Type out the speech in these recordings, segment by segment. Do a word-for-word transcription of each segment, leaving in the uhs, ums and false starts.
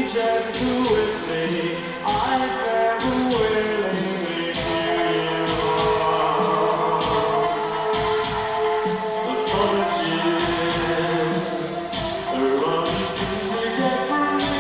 gentle with me. I never willingly knew you wrong. Apologies for all you seem to get from me.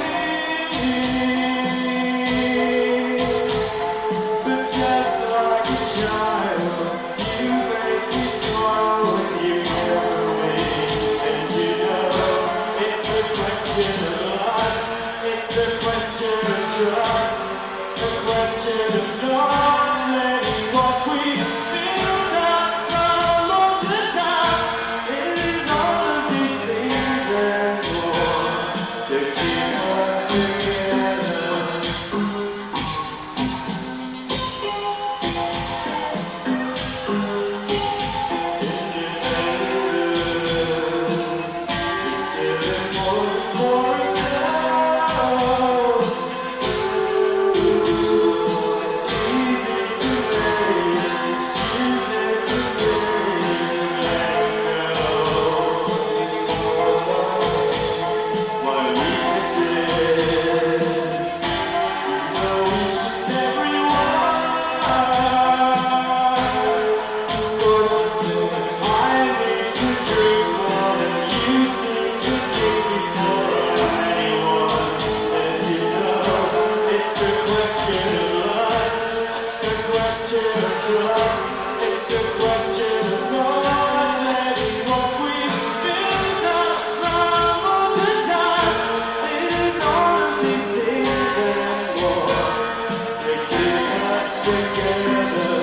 But just like a child, you make me smile when you care for me. And you know, it's a question of us, it's a question of trust, a question of not letting what we build up crumble to dust. It is all of these things and more that keep us together. It's a question of not letting what we built up crumble to dust. It is all of these things and more that keep us together.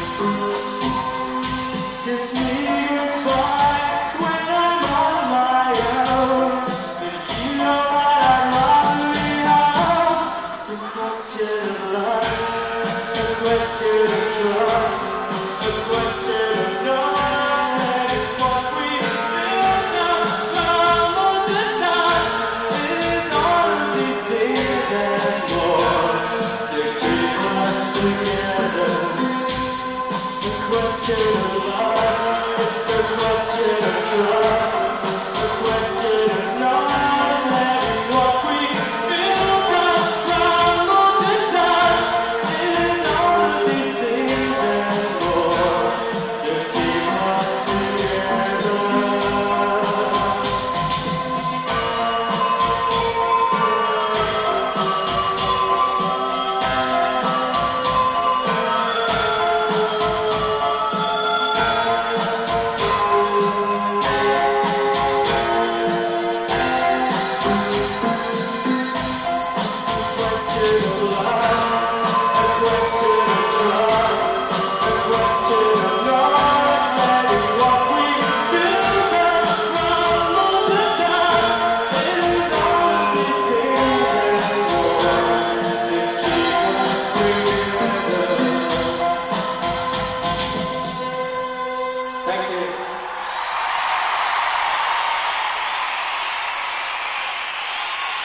Kiss me goodbye when I'm on my own. If you know that I'm lovely home. It's a question of love, a question of trust. A question of not letting what we built up crumble to dust. It is all of these things and more that keep us together. A question of